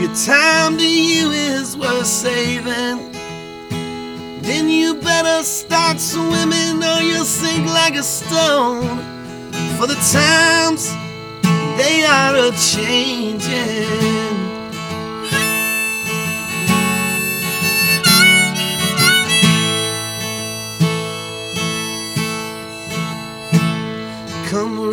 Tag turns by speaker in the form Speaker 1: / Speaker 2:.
Speaker 1: time to you is worth saving, then you better start swimming or you'll sink like a stone. For the times, they are a-changing.